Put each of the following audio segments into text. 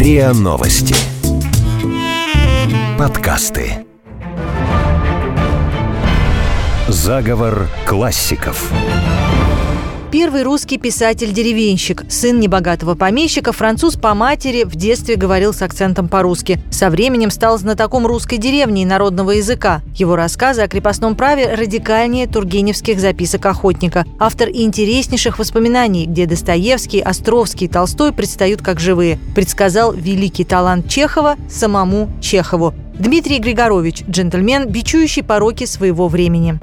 РИА Новости. Подкасты. Заговор классиков. Первый русский писатель-деревенщик, сын небогатого помещика, француз по матери, в детстве говорил с акцентом по-русски. Со временем стал знатоком русской деревни и народного языка. Его рассказы о крепостном праве радикальнее тургеневских записок охотника. Автор интереснейших воспоминаний, где Достоевский, Островский и Толстой предстают как живые. Предсказал великий талант Чехова самому Чехову. Дмитрий Григорович, джентльмен, бичующий пороки своего времени.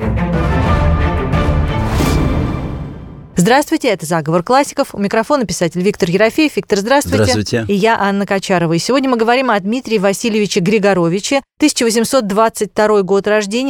Здравствуйте, это «Заговор классиков». У микрофона писатель Виктор Ерофеев. Виктор, здравствуйте. Здравствуйте. И я, Анна Качарова. И сегодня мы говорим о Дмитрии Васильевиче Григоровиче. 1822 год рождения,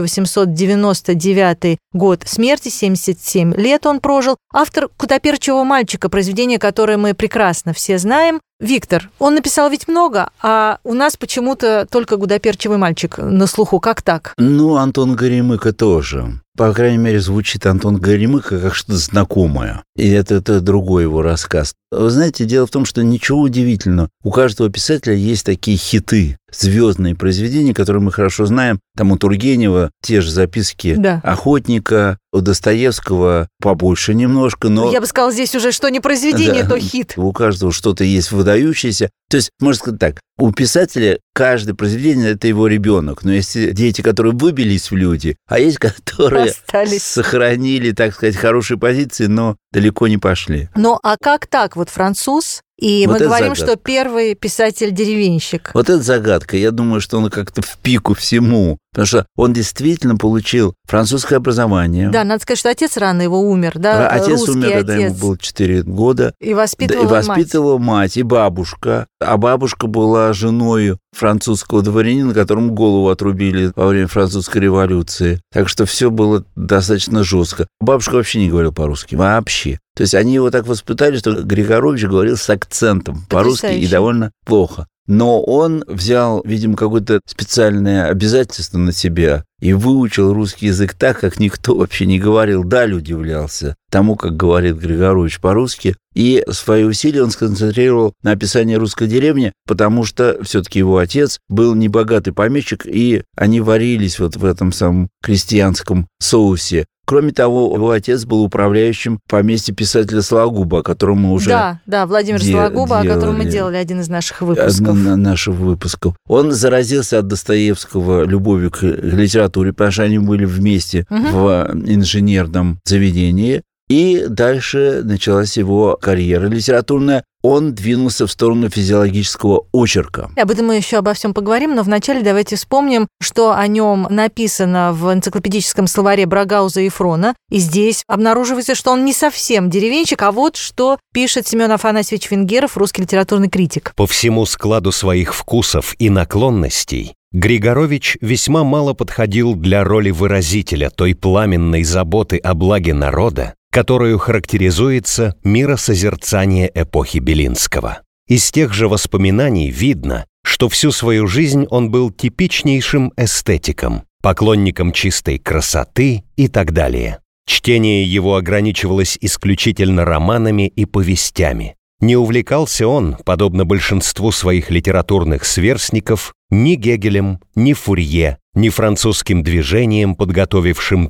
1899 год смерти, 77 лет он прожил. Автор «Кутаперчевого мальчика», произведение, которое мы прекрасно все знаем. Виктор, он написал ведь много, а у нас почему-то только «Гутаперчевый мальчик» на слуху. Как так? Антон Горемыка тоже. По крайней мере, звучит Антон Горемыка как что-то знакомое. И это другой его рассказ. Вы знаете, дело в том, что ничего удивительного. У каждого писателя есть такие хиты, звездные произведения, которые мы хорошо знаем. Там у Тургенева те же записки охотника, у Достоевского побольше немножко, но... Я бы сказала, здесь уже что не произведение, то хит. У каждого что-то есть выдающееся. То есть, можно сказать так, у писателя каждое произведение – это его ребенок. Но есть дети, которые выбились в люди, а есть, которые сохранили, так сказать, хорошие позиции, но далеко не пошли. Ну, а как так? Вот француз, и мы говорим, что первый писатель-деревенщик. Вот это загадка. Я думаю, что он как-то в пику всему. Потому что он действительно получил французское образование. Да, надо сказать, что отец рано его умер, да? Отец умер, когда ему было 4 года. И воспитывала мать, и бабушка. А бабушка была женой французского дворянина, которому голову отрубили во время французской революции. Так что все было достаточно жестко. Бабушка вообще не говорила по-русски. Вообще. То есть они его так воспитали, что Григорович говорил с акцентом по-русски и довольно плохо. Но он взял, видимо, какое-то специальное обязательство на себя и выучил русский язык так, как никто вообще не говорил. Даль удивлялся тому, как говорит Григорович по-русски. И свои усилия он сконцентрировал на описании русской деревни, потому что все-таки его отец был небогатый помещик, и они варились вот в этом самом крестьянском соусе. Кроме того, его отец был управляющим поместья писателя Сологуба, о котором мы уже Владимир Сологуба, о котором мы делали один из наших выпусков. Он заразился от Достоевского любовью к литературе, потому что они были вместе в инженерном заведении. И дальше началась его карьера литературная. Он двинулся в сторону физиологического очерка. Об этом мы еще обо всем поговорим, но вначале давайте вспомним, что о нем написано в энциклопедическом словаре Брагауза и Фрона. И здесь обнаруживается, что он не совсем деревенщик, а вот что пишет Семен Афанасьевич Венгеров, русский литературный критик. По всему складу своих вкусов и наклонностей Григорович весьма мало подходил для роли выразителя той пламенной заботы о благе народа, которую характеризуется миросозерцание эпохи Белинского. Из тех же воспоминаний видно, что всю свою жизнь он был типичнейшим эстетиком, поклонником чистой красоты и так далее. Чтение его ограничивалось исключительно романами и повестями. Не увлекался он, подобно большинству своих литературных сверстников, ни Гегелем, ни Фурье, ни французским движением, подготовившим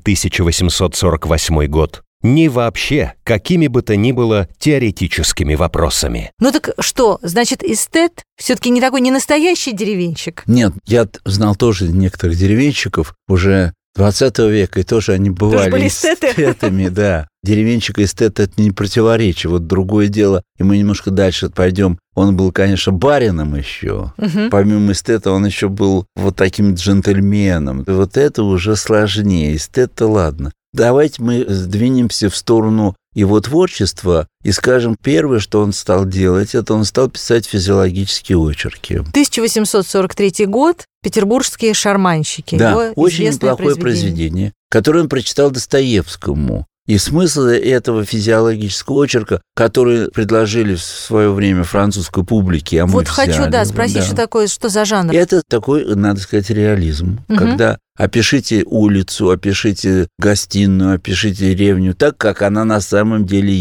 1848 год, ни вообще какими бы то ни было теоретическими вопросами. Ну так что, значит, эстет все-таки не такой, не настоящий деревенщик? Нет, я знал тоже некоторых деревенщиков уже 20 века, и тоже они бывали эстетами, да. Деревенщик и эстет – это не противоречие. Вот другое дело, и мы немножко дальше пойдем. Он был, конечно, барином еще. Помимо эстета он еще был вот таким джентльменом. Вот это уже сложнее. Эстет-то ладно. Давайте мы сдвинемся в сторону его творчества и скажем, первое, что он стал делать, это он стал писать физиологические очерки. 1843 год, «Петербургские шарманщики». Да, очень неплохое произведение, которое он прочитал Достоевскому. И смысл этого физиологического очерка, который предложили в свое время французской публике, а мы вот взяли. Хочу, спросить, что такое, что за жанр? Это такой, надо сказать, реализм, когда опишите улицу, опишите гостиную, опишите деревню так, как она на самом деле есть.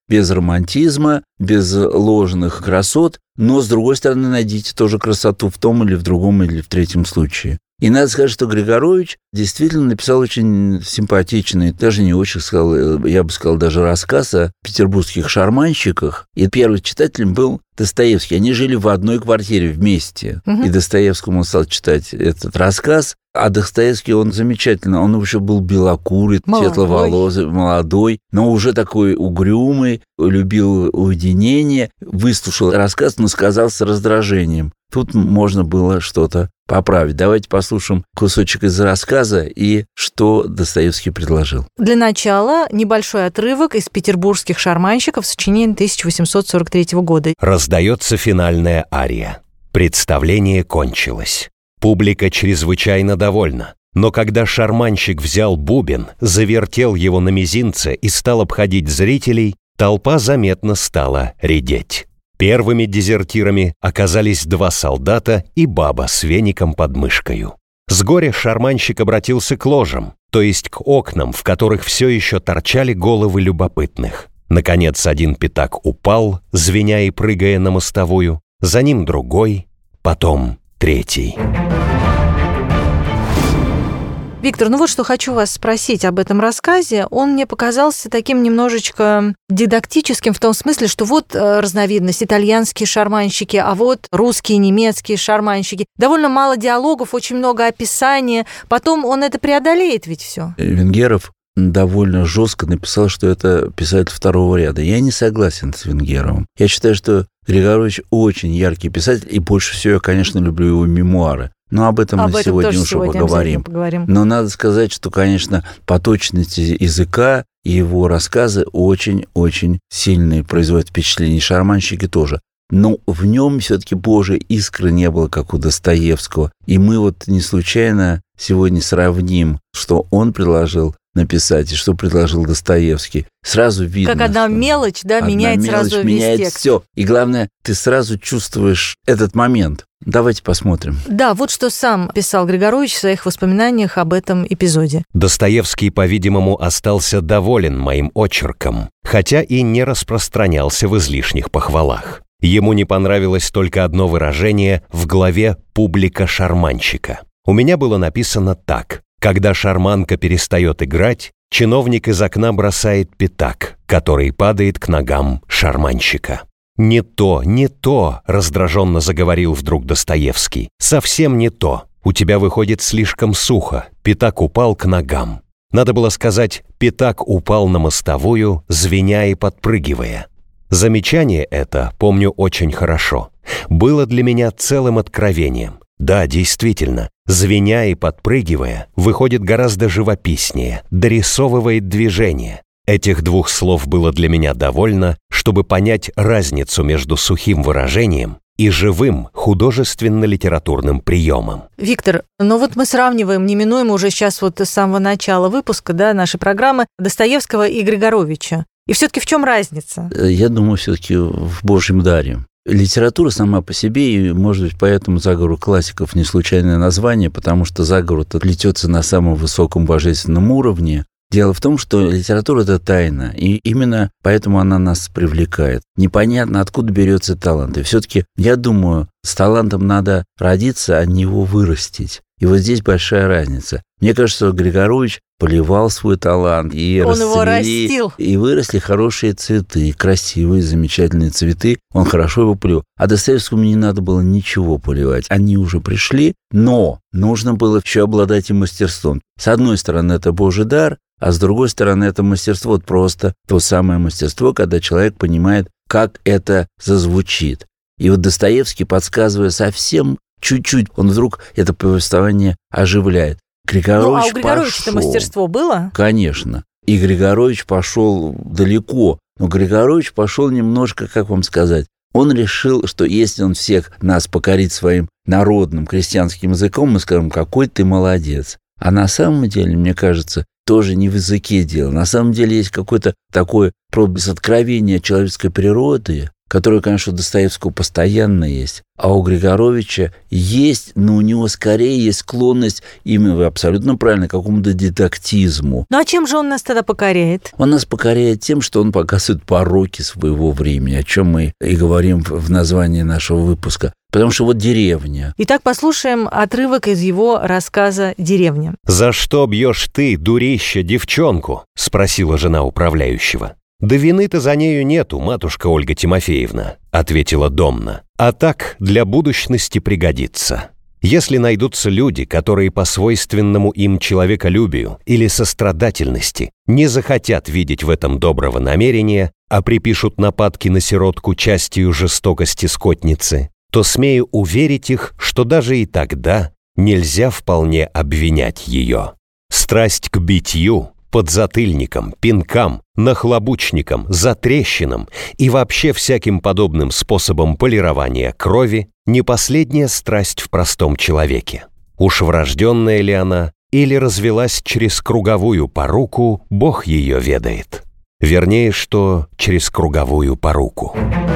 без романтизма, без ложных красот, но, с другой стороны, найдите тоже красоту в том или в другом или в третьем случае. И надо сказать, что Григорович действительно написал очень симпатичный, даже не очень сказал, я бы сказал, даже рассказ о петербургских шарманщиках. И первым читателем был Достоевский. Они жили в одной квартире вместе. И Достоевскому он стал читать этот рассказ. А Достоевский, он замечательно, он вообще был белокурый, светловолосый, молодой, но уже такой угрюмый, любил уединение, выслушал рассказ, но сказал с раздражением. Тут можно было что-то поправить. Давайте послушаем кусочек из рассказа и что Достоевский предложил. Для начала небольшой отрывок из «Петербургских шарманщиков» сочинения 1843 года. Раздается финальная ария. Представление кончилось. Публика чрезвычайно довольна. Но когда шарманщик взял бубен, завертел его на мизинце и стал обходить зрителей, толпа заметно стала редеть. Первыми дезертирами оказались 2 солдата и баба с веником под мышкою. С горя шарманщик обратился к ложам, то есть к окнам, в которых все еще торчали головы любопытных. Наконец один пятак упал, звеня и прыгая на мостовую, за ним другой, потом третий. Виктор, ну вот что хочу вас спросить об этом рассказе. Он мне показался таким немножечко дидактическим в том смысле, что вот разновидность итальянские шарманщики, а вот русские, немецкие шарманщики. Довольно мало диалогов, очень много описания. Потом он это преодолеет ведь все. Венгеров довольно жестко написал, что это писатель второго ряда. Я не согласен с Венгеровым. Я считаю, что Григорович очень яркий писатель, и больше всего я, конечно, люблю его мемуары. Но об этом мы сегодня уже поговорим. Но надо сказать, что, конечно, по точности языка его рассказы очень-очень сильные, производят впечатление. Шарманщики тоже. Но в нем все-таки Божьей искры не было, как у Достоевского. И мы вот не случайно сегодня сравним, что он предложил написать и что предложил Достоевский. Сразу видно, как одна мелочь, да, меняет сразу весь текст. Все. И главное, ты сразу чувствуешь этот момент. Давайте посмотрим. Да, вот что сам писал Григорович в своих воспоминаниях об этом эпизоде. Достоевский, по-видимому, остался доволен моим очерком, хотя и не распространялся в излишних похвалах. Ему не понравилось только одно выражение в главе «Публика шарманщика». У меня было написано так: когда шарманка перестает играть, чиновник из окна бросает пятак, который падает к ногам шарманщика. «Не то, не то», — раздраженно заговорил вдруг Достоевский. «Совсем не то. У тебя выходит слишком сухо. Пятак упал к ногам». Надо было сказать «пятак упал на мостовую, звеня и подпрыгивая». Замечание это, помню очень хорошо, было для меня целым откровением. Да, действительно, звеня и подпрыгивая, выходит гораздо живописнее, дорисовывает движение. Этих 2 слов было для меня довольно, чтобы понять разницу между сухим выражением и живым художественно-литературным приемом. Виктор, ну вот мы сравниваем неминуемо уже сейчас вот с самого начала выпуска, да, нашей программы Достоевского и Григоровича. И все-таки в чем разница? Я думаю, все-таки в Божьем даре. Литература сама по себе, и, может быть, поэтому заговор классиков не случайное название, потому что заговор плетется на самом высоком божественном уровне. Дело в том, что литература – это тайна, и именно поэтому она нас привлекает. Непонятно, откуда берется талант. И все-таки, я думаю, с талантом надо родиться, а не его вырастить. И вот здесь большая разница. Мне кажется, что Григорович поливал свой талант, и он его растил. И выросли хорошие цветы, красивые, замечательные цветы. Он хорошо его полил. А Достоевскому не надо было ничего поливать. Они уже пришли, но нужно было еще обладать и мастерством. С одной стороны, это Божий дар, а с другой стороны, это мастерство, вот просто то самое мастерство, когда человек понимает, как это зазвучит. И вот Достоевский, подсказывая совсем чуть-чуть, он вдруг это повествование оживляет. Григорович а у Григоровича-то мастерство было? Конечно. И Григорович пошел далеко. Но Григорович пошел немножко, как вам сказать, он решил, что если он всех нас покорит своим народным крестьянским языком, мы скажем, какой ты молодец. А на самом деле, мне кажется, тоже не в языке дело. На самом деле есть какое-то такое проблеск откровения человеческой природы, которая, конечно, у Достоевского постоянно есть, а у Григоровича есть, но у него скорее есть склонность, именно вы абсолютно правильно, к какому-то дидактизму. Ну а чем же он нас тогда покоряет? Он нас покоряет тем, что он показывает пороки своего времени, о чем мы и говорим в названии нашего выпуска. Потому что вот деревня. Итак, послушаем отрывок из его рассказа «Деревня». «За что бьешь ты, дурище, девчонку?» – спросила жена управляющего. «Да вины-то за нею нету, матушка Ольга Тимофеевна», – ответила Домна. «А так для будущности пригодится. Если найдутся люди, которые по свойственному им человеколюбию или сострадательности не захотят видеть в этом доброго намерения, а припишут нападки на сиротку частью жестокости скотницы, то смею уверить их, что даже и тогда нельзя вполне обвинять ее. Страсть к битью, подзатыльникам, пинкам, нахлобучникам, затрещинам и вообще всяким подобным способам полирования крови не последняя страсть в простом человеке. Уж врожденная ли она или развелась через круговую поруку, Бог ее ведает. Вернее, что через круговую поруку».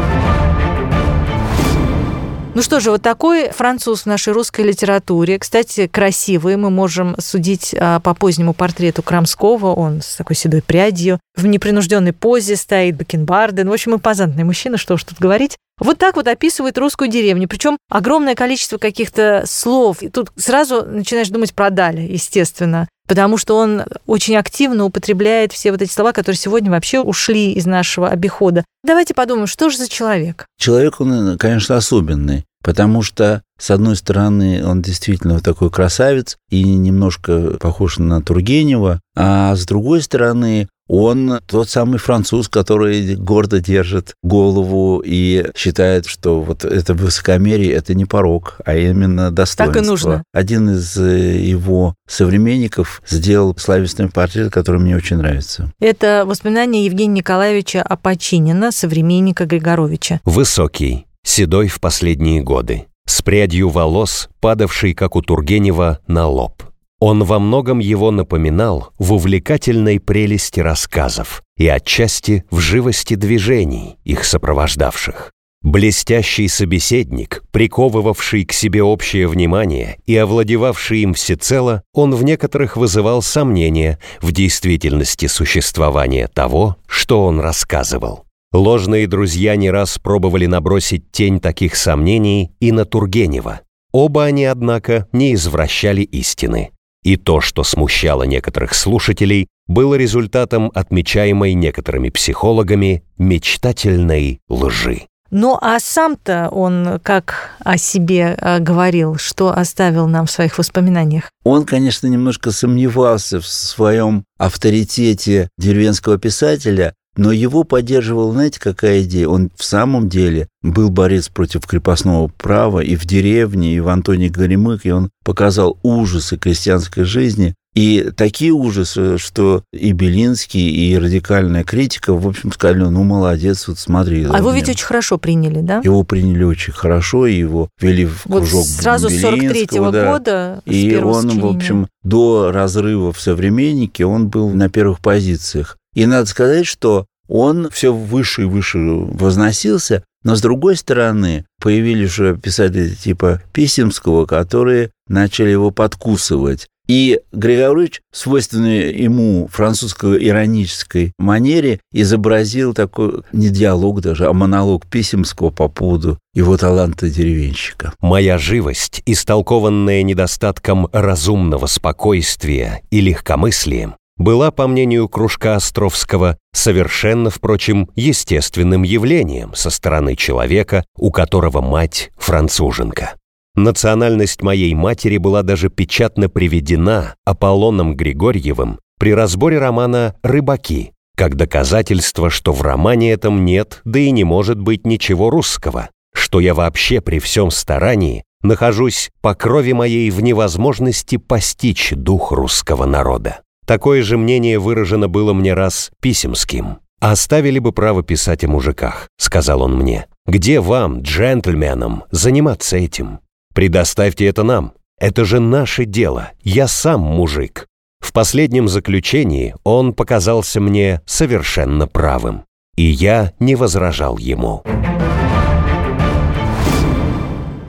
Ну что же, вот такой француз в нашей русской литературе. Кстати, красивый. Мы можем судить по позднему портрету Крамского. Он с такой седой прядью, в непринужденной позе стоит, бакенбарды. Ну, в общем, импозантный мужчина, что уж тут говорить. Вот так вот описывает русскую деревню. Причем огромное количество каких-то слов. И тут сразу начинаешь думать про Даля, естественно. Потому что он очень активно употребляет все вот эти слова, которые сегодня вообще ушли из нашего обихода. Давайте подумаем, что же за человек? Человек, он, конечно, особенный, потому что, с одной стороны, он действительно такой красавец и немножко похож на Тургенева, а с другой стороны, он тот самый француз, который гордо держит голову и считает, что вот это высокомерие – это не порок, а именно достоинство. Так и нужно. Один из его современников сделал славистый портрет, который мне очень нравится. Это воспоминания Евгения Николаевича Опочинина, современника Григоровича. Высокий, седой в последние годы, с прядью волос, падавшей, как у Тургенева, на лоб. Он во многом его напоминал в увлекательной прелести рассказов и отчасти в живости движений, их сопровождавших. Блестящий собеседник, приковывавший к себе общее внимание и овладевавший им всецело, он в некоторых вызывал сомнения в действительности существования того, что он рассказывал. Ложные друзья не раз пробовали набросить тень таких сомнений и на Тургенева. Оба они, однако, не извращали истины. И то, что смущало некоторых слушателей, было результатом отмечаемой некоторыми психологами мечтательной лжи. Ну, а сам-то он как о себе говорил, что оставил нам в своих воспоминаниях? Он, конечно, немножко сомневался в своем авторитете деревенского писателя, но его поддерживала, знаете, какая идея? Он в самом деле был борец против крепостного права и в деревне, и в Антоне Горемыке, и он показал ужасы крестьянской жизни. И такие ужасы, что и Белинский, и радикальная критика, в общем, сказали, ну, молодец, вот смотри. А его ведь очень хорошо приняли, да? Его приняли очень хорошо, и его ввели в кружок вот сразу с 43-го года, и он, в общем, до разрыва в «Современнике» он был на первых позициях. И надо сказать, что он все выше и выше возносился, но, с другой стороны, появились уже писатели типа Писемского, которые начали его подкусывать. И Григорович в свойственной ему французско-иронической манере изобразил такой, не диалог даже, а монолог Писемского по поводу его таланта деревенщика. «Моя живость, истолкованная недостатком разумного спокойствия и легкомыслием, была, по мнению кружка Островского, совершенно, впрочем, естественным явлением со стороны человека, у которого мать француженка. Национальность моей матери была даже печатно приведена Аполлоном Григорьевым при разборе романа «Рыбаки», как доказательство, что в романе этом нет, да и не может быть ничего русского, что я вообще при всем старании нахожусь по крови моей в невозможности постичь дух русского народа. Такое же мнение выражено было мне раз Писемским. «Оставили бы право писать о мужиках», — сказал он мне. «Где вам, джентльменам, заниматься этим? Предоставьте это нам. Это же наше дело. Я сам мужик». В последнем заключении он показался мне совершенно правым. И я не возражал ему.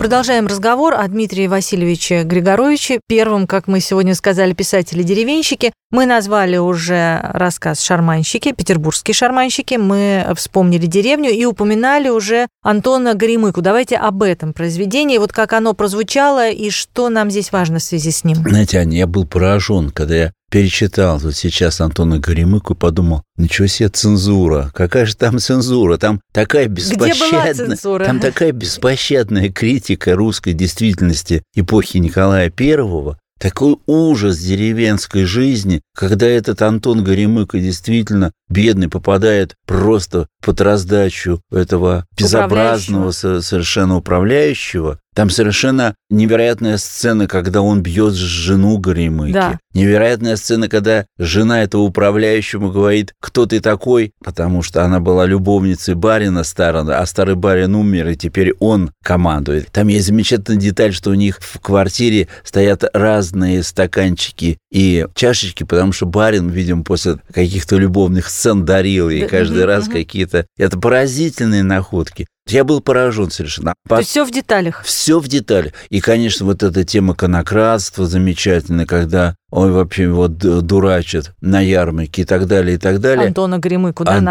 Продолжаем разговор о Дмитрии Васильевиче Григоровиче, первом, как мы сегодня сказали, писателе-деревенщике. Мы назвали уже рассказ «Шарманщики», «Петербургские шарманщики», мы вспомнили деревню и упоминали уже Антона Горемыку. Давайте об этом произведении, вот как оно прозвучало и что нам здесь важно в связи с ним. Знаете, Аня, я был поражен, когда я перечитал вот сейчас Антона Горемыку и подумал, ничего себе цензура, какая же там цензура, там такая беспощадная, где была цензура? Там такая беспощадная критика русской действительности эпохи Николая I, такой ужас деревенской жизни, когда этот Антон Горемыка действительно бедный попадает просто под раздачу этого безобразного совершенно управляющего. Там совершенно невероятная сцена, когда он бьет жену Горемыки. Да. Невероятная сцена, когда жена этого управляющего говорит, кто ты такой, потому что она была любовницей барина старого, а старый барин умер, и теперь он командует. Там есть замечательная деталь, что у них в квартире стоят разные стаканчики и чашечки, потому что барин, видимо, после каких-то любовных сцен дарил ей каждый раз какие-то... Это поразительные находки. Я был поражен совершенно. То есть все в деталях? Все в деталях. И, конечно, вот эта тема конокрадства замечательная, когда он вообще его дурачит на ярмарке и так далее, и так далее. Антона Горемыку, да,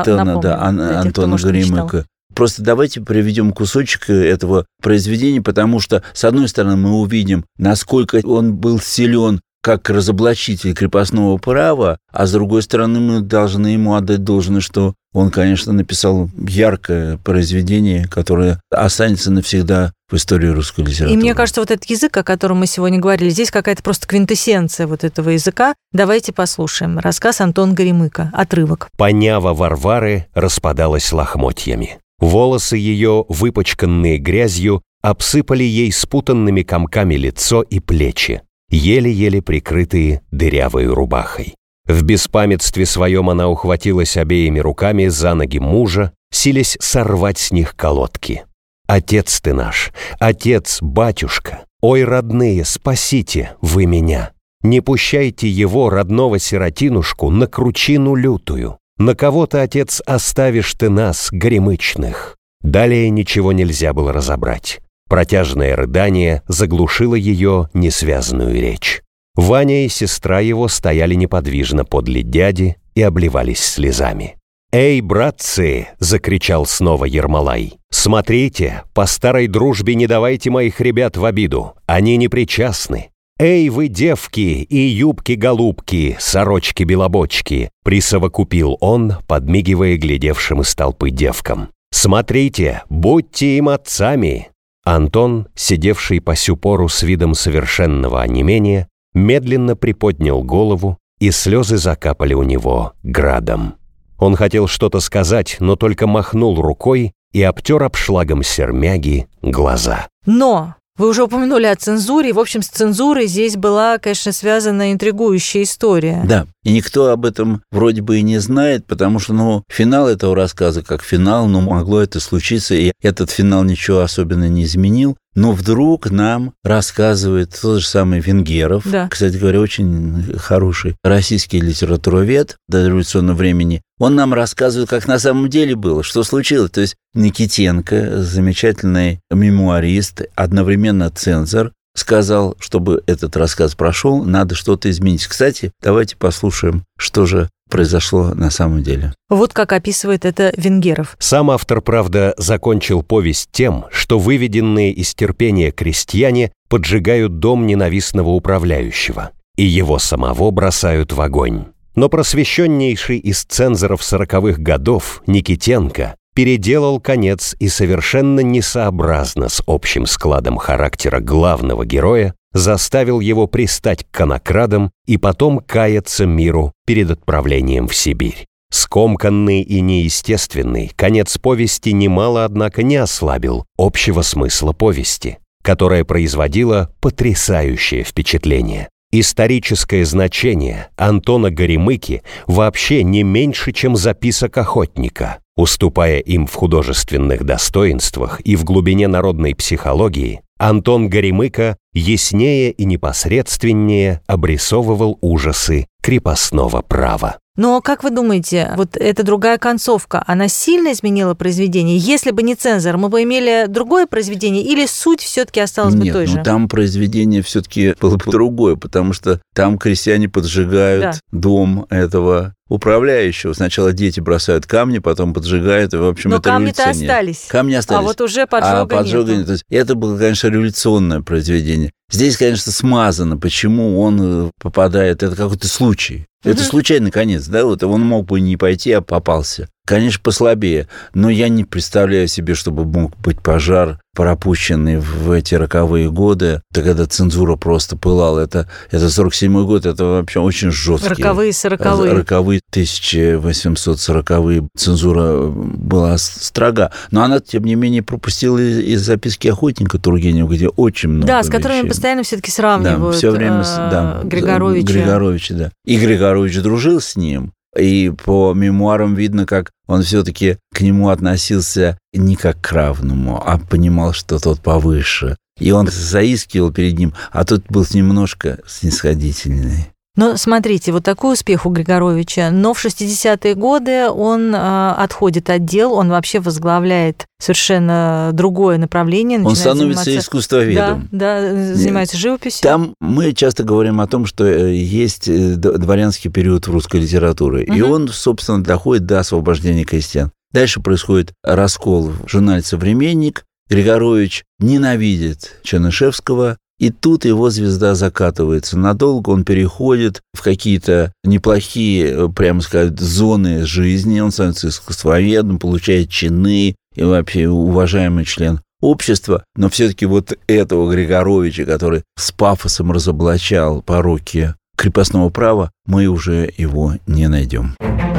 Антона Горемыка. Просто давайте приведем кусочек этого произведения, потому что, с одной стороны, мы увидим, насколько он был силен как разоблачитель крепостного права, а с другой стороны, мы должны ему отдать должное, что он, конечно, написал яркое произведение, которое останется навсегда в истории русской литературы. И мне кажется, вот этот язык, о котором мы сегодня говорили, здесь какая-то просто квинтэссенция вот этого языка. Давайте послушаем. Рассказ Антон Горемыка. Отрывок. Понява Варвары распадалась лохмотьями. Волосы ее, выпачканные грязью, обсыпали ей спутанными комками лицо и плечи, еле-еле прикрытые дырявой рубахой. В беспамятстве своем она ухватилась обеими руками за ноги мужа, силясь сорвать с них колодки. «Отец ты наш, отец, батюшка, ой, родные, спасите вы меня! Не пущайте его, родного сиротинушку, на кручину лютую. На кого-то, отец, оставишь ты нас, горемычных». Далее ничего нельзя было разобрать. Протяжное рыдание заглушило ее несвязанную речь. Ваня и сестра его стояли неподвижно подле дяди и обливались слезами. «Эй, братцы!» — закричал снова Ермолай. «Смотрите, по старой дружбе не давайте моих ребят в обиду, они не причастны. Эй, вы, девки и юбки-голубки, сорочки-белобочки!» — присовокупил он, подмигивая глядевшим из толпы девкам. «Смотрите, будьте им отцами!» Антон, сидевший по сю пору с видом совершенного онемения, медленно приподнял голову, и слезы закапали у него градом. Он хотел что-то сказать, но только махнул рукой и обтер обшлагом сермяги глаза. Но вы уже упомянули о цензуре. В общем, с цензурой здесь была, конечно, связана интригующая история. Да, и никто об этом вроде бы и не знает, потому что, финал этого рассказа как финал, могло это случиться, и этот финал ничего особенно не изменил. Но вдруг нам рассказывает тот же самый Венгеров, да. Кстати говоря, очень хороший российский литературовед до революционного времени. Он нам рассказывает, как на самом деле было, что случилось. То есть Никитенко, замечательный мемуарист, одновременно цензор, сказал, чтобы этот рассказ прошел, надо что-то изменить. Кстати, давайте послушаем, что же произошло на самом деле. Вот как описывает это Венгеров. Сам автор, правда, закончил повесть тем, что выведенные из терпения крестьяне поджигают дом ненавистного управляющего, и его самого бросают в огонь. Но просвещеннейший из цензоров 40-х годов Никитенко переделал конец и совершенно несообразно с общим складом характера главного героя заставил его пристать к конокрадам и потом каяться миру перед отправлением в Сибирь. Скомканный и неестественный, конец повести немало, однако, не ослабил общего смысла повести, которая производила потрясающее впечатление. Историческое значение Антона Горемыки вообще не меньше, чем записок охотника, уступая им в художественных достоинствах и в глубине народной психологии. Антон Горемыка яснее и непосредственнее обрисовывал ужасы крепостного права. Но как вы думаете, вот эта другая концовка, она сильно изменила произведение? Если бы не цензор, мы бы имели другое произведение или суть все-таки осталась бы той же? Нет, там произведение все-таки было бы другое, потому что там крестьяне поджигают дом этого управляющего. Сначала дети бросают камни, потом поджигают, и, в общем, но это камни-то остались. Камни остались. А вот уже поджога нет. То есть это было, конечно, революционное произведение. Здесь, конечно, смазано, почему он попадает. Это какой-то случай. Это случайный конец, да, вот он мог бы не пойти, а попался. Конечно, послабее, но я не представляю себе, чтобы мог быть пожар, пропущенный в эти роковые годы, когда цензура просто пылала. Это 47-й год, это вообще очень жесткий. Роковые, 1840-е. Цензура была строга. Но она, тем не менее, пропустила из записки охотника Тургенева, где очень много Да, с которыми постоянно все-таки сравнивают все время, Григоровича, да. И Григорович дружил с ним. И по мемуарам видно, как он все-таки к нему относился не как к равному, а понимал, что тот повыше. И он заискивал перед ним, а тот был немножко снисходительный. Но смотрите, вот такой успех у Григоровича, но в 60-е годы он отходит от дел, он вообще возглавляет совершенно другое направление. Он становится искусствоведом. Да, занимается живописью. Там мы часто говорим о том, что есть дворянский период в русской литературе, и он, собственно, доходит до освобождения крестьян. Дальше происходит раскол в журнале «Современник». Григорович ненавидит Чернышевского, и тут его звезда закатывается. Надолго он переходит в какие-то неплохие, прямо сказать, зоны жизни. Он становится искусствоведом, получает чины и вообще уважаемый член общества. Но все-таки вот этого Григоровича, который с пафосом разоблачал пороки крепостного права, мы уже его не найдем.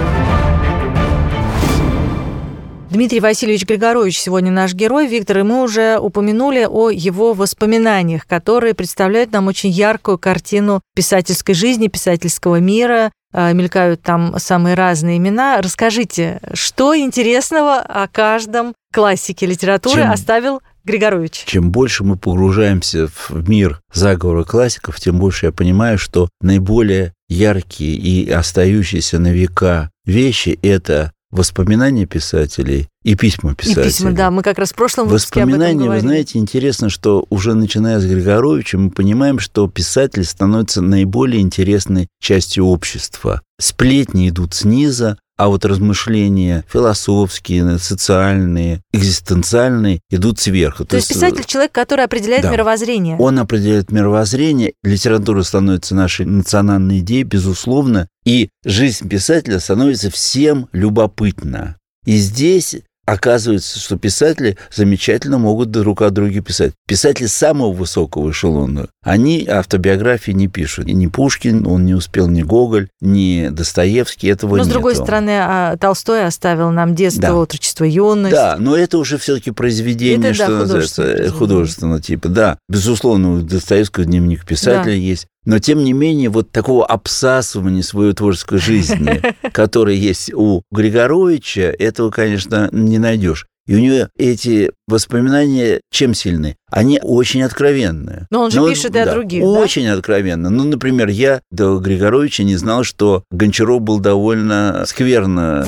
Дмитрий Васильевич Григорович сегодня наш герой, Виктор, и мы уже упомянули о его воспоминаниях, которые представляют нам очень яркую картину писательской жизни, писательского мира. Мелькают там самые разные имена. Расскажите, что интересного о каждом классике литературы оставил Григорович? Чем больше мы погружаемся в мир заговора классиков, тем больше я понимаю, что наиболее яркие и остающиеся на века вещи – это воспоминания писателей и письма писателей. И письма, да, мы как раз в прошлом выпуске об этом говорили. Воспоминания, вы знаете, интересно, что уже начиная с Григоровича мы понимаем, что писатель становится наиболее интересной частью общества. Сплетни идут снизу, а вот размышления философские, социальные, экзистенциальные идут сверху. То есть писатель – человек, который определяет мировоззрение. Он определяет мировоззрение. Литература становится нашей национальной идеей, безусловно. И жизнь писателя становится всем любопытна. И здесь оказывается, что писатели замечательно могут друг о друге писать. Писатели самого высокого эшелона, они автобиографии не пишут. И ни Пушкин, он не успел, ни Гоголь, ни Достоевский, этого нет. Но, с другой стороны, Толстой оставил нам детство, отрочество, юность. Да, но это уже все-таки произведение, это, что называется, художественного типа. Да, безусловно, у Достоевского дневник писателя есть. Но, тем не менее, вот такого обсасывания своей творческой жизни, которое есть у Григоровича, этого, конечно, не найдешь. И у него эти воспоминания чем сильны? Они очень откровенные. Но он же пишет и о других, очень откровенно. Ну, например, я до Григоровича не знал, что Гончаров был довольно скверной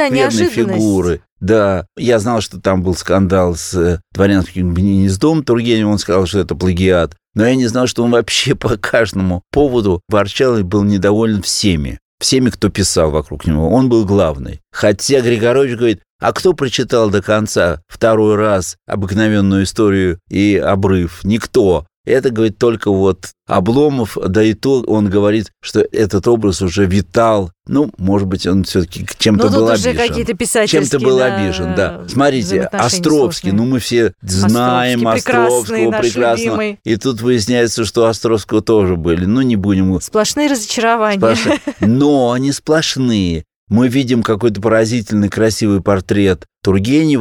фигурой. Да, я знал, что там был скандал с «Дворянским гнездом» Тургенева, он сказал, что это плагиат. Но я не знал, что он вообще по каждому поводу ворчал и был недоволен всеми, кто писал вокруг него. Он был главный. Хотя Григорович говорит, а кто прочитал до конца второй раз «Обыкновенную историю» и «Обрыв»? Никто. Это, говорит, только вот Обломов, да и то он говорит, что этот образ уже витал. Ну, может быть, он все-таки чем-то был обижен. Какие-то писательские, чем-то был обижен, да. Смотрите, Островский, мы все знаем Островского прекрасного. И тут выясняется, что у Островского тоже были. Не будем... Сплошные разочарования. Но они сплошные. Мы видим какой-то поразительный красивый портрет Тургенева,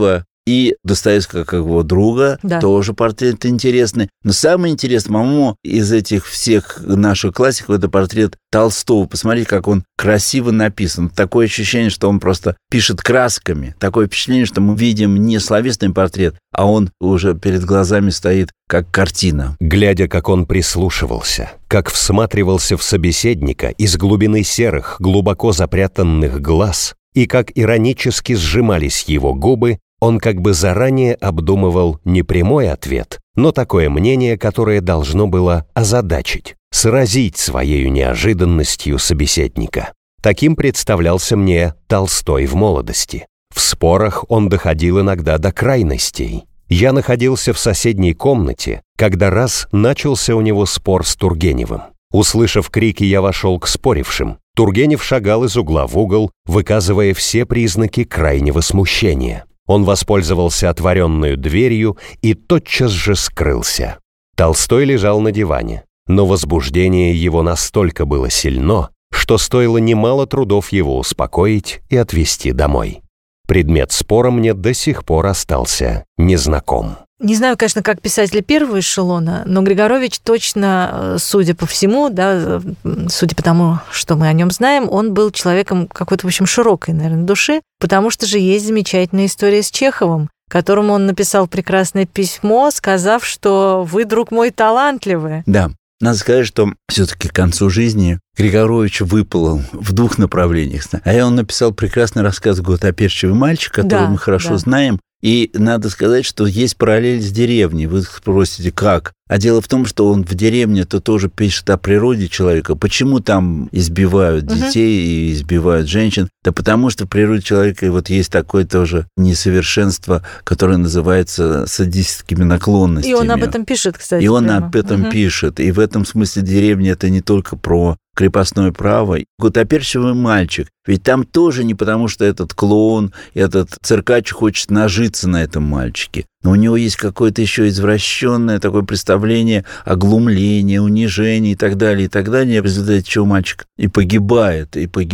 И Достоевского как его друга, тоже портрет интересный. Но самое интересное, по-моему, из этих всех наших классиков, это портрет Толстого. Посмотрите, как он красиво написан. Такое ощущение, что он просто пишет красками. Такое впечатление, что мы видим не словесный портрет, а он уже перед глазами стоит как картина. Глядя, как он прислушивался, как всматривался в собеседника из глубины серых, глубоко запрятанных глаз, и как иронически сжимались его губы, он как бы заранее обдумывал не прямой ответ, но такое мнение, которое должно было озадачить, сразить своей неожиданностью собеседника. Таким представлялся мне Толстой в молодости. В спорах он доходил иногда до крайностей. Я находился в соседней комнате, когда раз начался у него спор с Тургеневым. Услышав крики, я вошел к спорившим. Тургенев шагал из угла в угол, выказывая все признаки крайнего смущения. Он воспользовался отворенную дверью и тотчас же скрылся. Толстой лежал на диване, но возбуждение его настолько было сильно, что стоило немало трудов его успокоить и отвезти домой. Предмет спора мне до сих пор остался незнаком. Не знаю, конечно, как писатель первого эшелона, но Григорович точно, судя по всему, судя по тому, что мы о нем знаем, он был человеком какой-то, в общем, широкой, наверное, души, потому что же есть замечательная история с Чеховым, которому он написал прекрасное письмо, сказав, что «вы, друг мой, талантливый». Да. Надо сказать, что все-таки к концу жизни Григорович выплыл в двух направлениях. А он написал прекрасный рассказ «Гутоперчивый мальчик», который мы хорошо знаем. И надо сказать, что есть параллель с деревней. Вы спросите, как? А дело в том, что он в деревне-то тоже пишет о природе человека. Почему там избивают детей и избивают женщин? Да потому что в природе человека вот есть такое тоже несовершенство, которое называется садистскими наклонностями. И он об этом пишет, кстати. И он об этом пишет. И в этом смысле деревня – это не только про крепостное право. Гутоперчивый мальчик. Ведь там тоже не потому, что этот клоун, этот циркач хочет нажиться на этом мальчике. Но у него есть какое-то еще извращенное такое представление о глумлении, унижении и так далее, в результате чего мальчик и погибает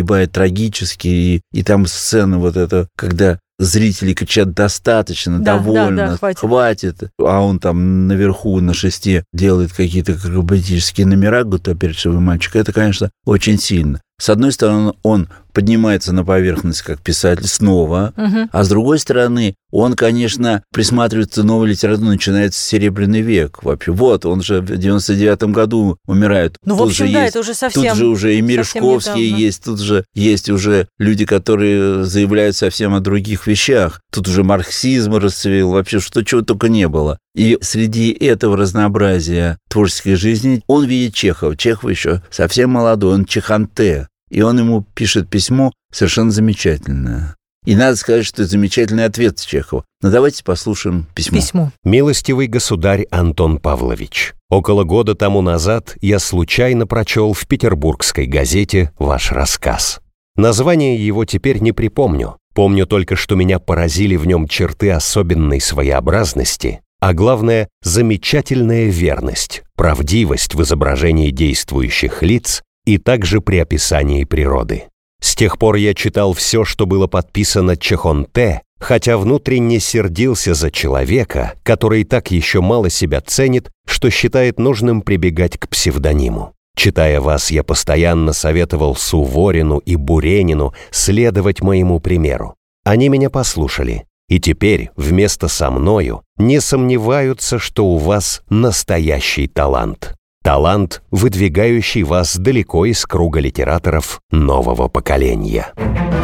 трагически. И там сцена вот эта, когда зрители кричат «достаточно», «довольно», «хватит», а он там наверху на шесте делает какие-то акробатические номера, гутоперчивый мальчик. Это, конечно, очень сильно. С одной стороны, он поднимается на поверхность как писатель снова, а с другой стороны, он, конечно, присматривается к новой литературе, начинается Серебряный век вообще. Вот, он же в 99-м году умирает. Ну, в общем, это уже совсем... Тут же уже и Мережковский есть, тут же есть уже люди, которые заявляют совсем о других вещах. Тут уже марксизм расцвел, вообще чего только не было. И среди этого разнообразия творческой жизни он видит Чехова. Чехов еще совсем молодой, он чеханте. И он ему пишет письмо совершенно замечательное. И надо сказать, что это замечательный ответ Чехова. Но давайте послушаем письмо. «Милостивый государь Антон Павлович, около года тому назад я случайно прочел в петербургской газете ваш рассказ. Название его теперь не припомню. Помню только, что меня поразили в нем черты особенной своеобразности, а главное – замечательная верность, правдивость в изображении действующих лиц и также при описании природы. С тех пор я читал все, что было подписано Чехонте, хотя внутренне сердился за человека, который так еще мало себя ценит, что считает нужным прибегать к псевдониму. Читая вас, я постоянно советовал Суворину и Буренину следовать моему примеру. Они меня послушали, и теперь вместо со мною не сомневаются, что у вас настоящий талант. Талант, выдвигающий вас далеко из круга литераторов нового поколения».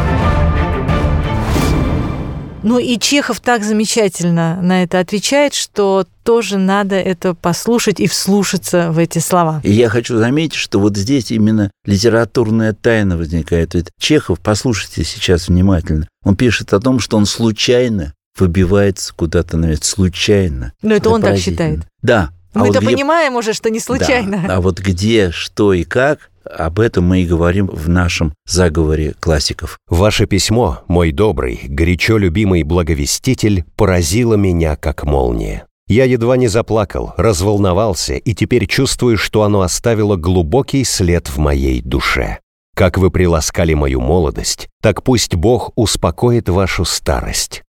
Ну и Чехов так замечательно на это отвечает, что тоже надо это послушать и вслушаться в эти слова. И я хочу заметить, что вот здесь именно литературная тайна возникает. Ведь Чехов, послушайте сейчас внимательно, он пишет о том, что он случайно выбивается куда-то наверх, случайно. Но это он так считает. Да. Мы-то понимаем уже, что не случайно. Да, а вот где, что и как, об этом мы и говорим в нашем заговоре классиков. Ваше письмо, мой добрый, горячо любимый благовеститель, поразило меня как молния. Я едва не заплакал, разволновался и теперь чувствую, что оно оставило глубокий след в моей душе. Как вы приласкали мою молодость, так пусть Бог успокоит вашу старость.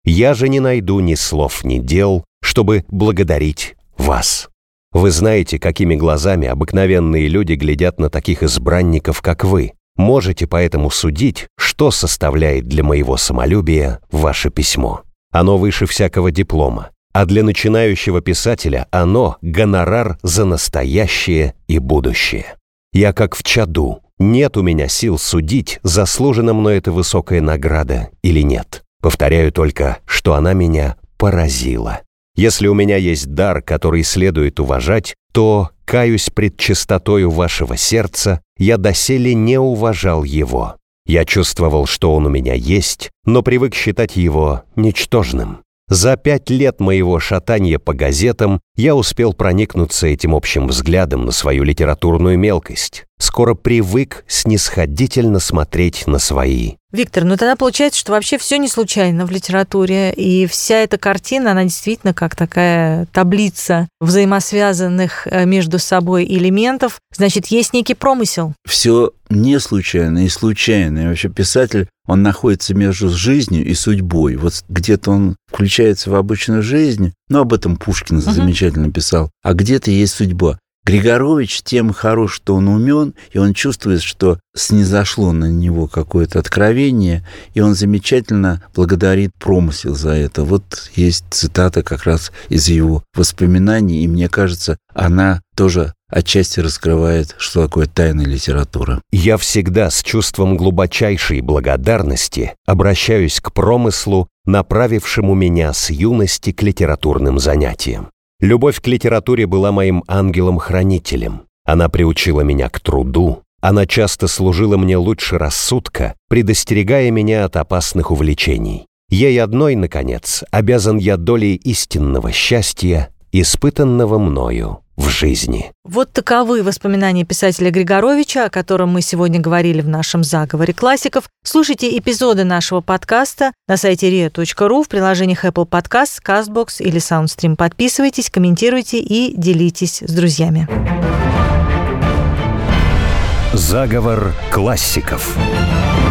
Я же не найду ни слов, ни дел, чтобы благодарить вас. Вы знаете, какими глазами обыкновенные люди глядят на таких избранников, как вы. Можете поэтому судить, что составляет для моего самолюбия ваше письмо. Оно выше всякого диплома, а для начинающего писателя оно гонорар за настоящее и будущее. Я как в чаду, нет у меня сил судить, заслужена мной эта высокая награда или нет. Повторяю только, что она меня поразила. Если у меня есть дар, который следует уважать, то, каюсь пред чистотою вашего сердца, я доселе не уважал его. Я чувствовал, что он у меня есть, но привык считать его ничтожным. За 5 лет моего шатанья по газетам я успел проникнуться этим общим взглядом на свою литературную мелкость. Скоро привык снисходительно смотреть на свои. Виктор, ну тогда получается, что вообще все не случайно в литературе, и вся эта картина, она действительно как такая таблица взаимосвязанных между собой элементов. Значит, есть некий промысел. Все не случайно и случайно. И вообще писатель, он находится между жизнью и судьбой. Вот где-то он включается в обычную жизнь, но об этом Пушкин замечательно писал, а где-то есть судьба. Григорович тем хорош, что он умен, и он чувствует, что снизошло на него какое-то откровение, и он замечательно благодарит промысел за это. Вот есть цитата как раз из его воспоминаний, и мне кажется, она тоже отчасти раскрывает, что такое тайная литература. Я всегда с чувством глубочайшей благодарности обращаюсь к промыслу, направившему меня с юности к литературным занятиям. Любовь к литературе была моим ангелом-хранителем. Она приучила меня к труду. Она часто служила мне лучше рассудка, предостерегая меня от опасных увлечений. Ей одной, наконец, обязан я долей истинного счастья, испытанного мною в жизни. Вот таковы воспоминания писателя Григоровича, о котором мы сегодня говорили в нашем «Заговоре классиков». Слушайте эпизоды нашего подкаста на сайте ria.ru, в приложениях Apple Podcasts, CastBox или SoundStream. Подписывайтесь, комментируйте и делитесь с друзьями. «Заговор классиков».